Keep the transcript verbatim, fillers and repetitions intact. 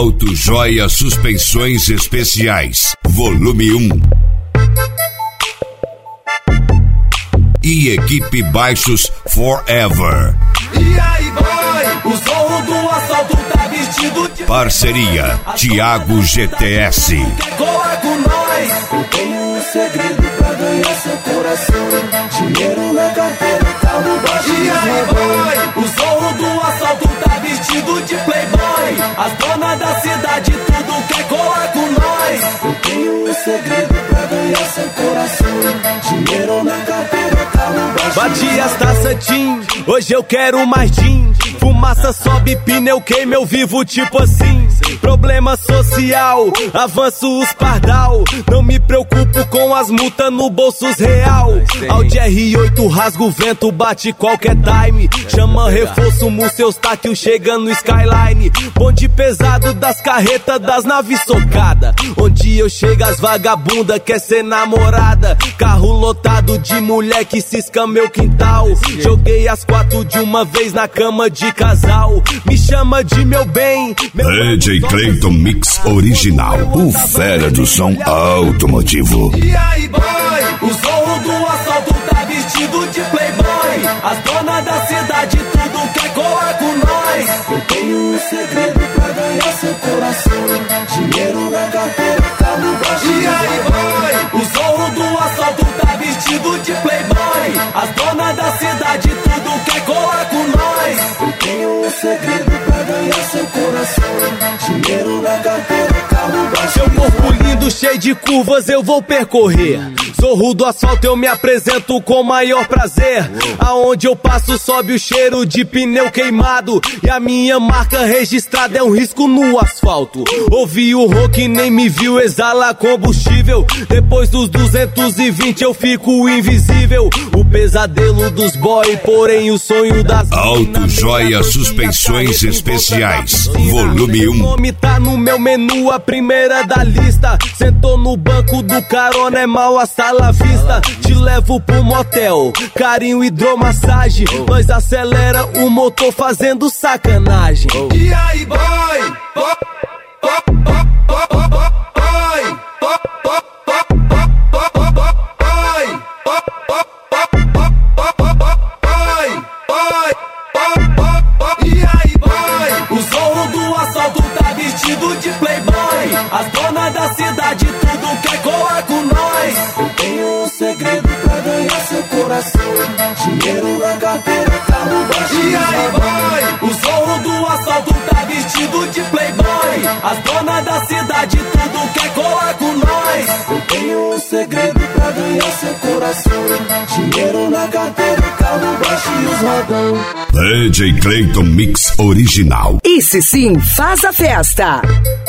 Auto Joia Suspensões Especiais, volume um. E Equipe Baixos Forever. E aí, boy, o som do assalto tá vestido de... Parceria, Thiago G T S. Cola com nós. Eu tenho um segredo pra ganhar seu coração. Dinheiro na carteira, carro baixo. E aí, boy, o som do assalto tá vestido de playboy. As donas da cidade tudo quer colar com nós. Eu tenho um segredo pra ganhar seu coração. Dinheiro na carteira, carro baixo. Bati as taças Tim, hoje eu quero mais gin. Fumaça sobe, pneu queima, eu vivo tipo assim. Problema social, avanço os pardal. Não me preocupo com as multas no bolsos real. Audi R oito rasga o vento, bate qualquer time. Chama reforço, seus táquio chega no Skyline. Bonde pesado das carretas, das naves socada. Onde eu chego as vagabunda quer ser namorada. Carro lotado de mulher que cisca meu quintal. Joguei as quatro de uma vez na cama de casal. Me chama de meu bem. D J Clayton Mix Original, o fera do som automotivo. E aí, boy, o som do assalto tá vestido de playboy. As donas da cidade tudo quer colar com nós. Eu tenho um segredo pra ganhar seu coração. Dinheiro na carteira, carro baixo. E aí, boy, o som do assalto tá vestido de playboy. As donas da cidade tudo quer colar com nós. Eu tenho um segredo pra ganhar seu coração. Dinheiro na carteira, carro baixo. Seu corpo lindo, cheio de curvas, eu vou percorrer. Zorro do asfalto, eu me apresento com maior prazer. Aonde eu passo sobe o cheiro de pneu queimado. E a minha marca registrada é um risco no asfalto. Ouvi o rock, nem me viu, exala combustível. Depois dos duzentos e vinte eu fico invisível. O pesadelo dos boy, porém o sonho das... Auto Joia Suspensões Especiais, volume um. O nome tá no meu menu, a primeira da lista. Sentou no banco do carona, é mal a sala vista. Te levo pro motel, carinho, hidromassagem. Nós acelera o motor fazendo sacanagem. E aí, boy, boy, boy, boy, boy, boy. De playboy, as donas da cidade tudo quer colar com nós. Eu tenho um segredo pra ganhar seu coração. Dinheiro na carteira, carro baixo. E aí, boy, o som do assalto tá vestido de playboy. As donas da cidade tudo quer colar com nós. Eu tenho um segredo pra ganhar seu coração. Dinheiro na carteira, carro baixo e os rodão. D J Clayton Mix Original. Esse sim faz a festa.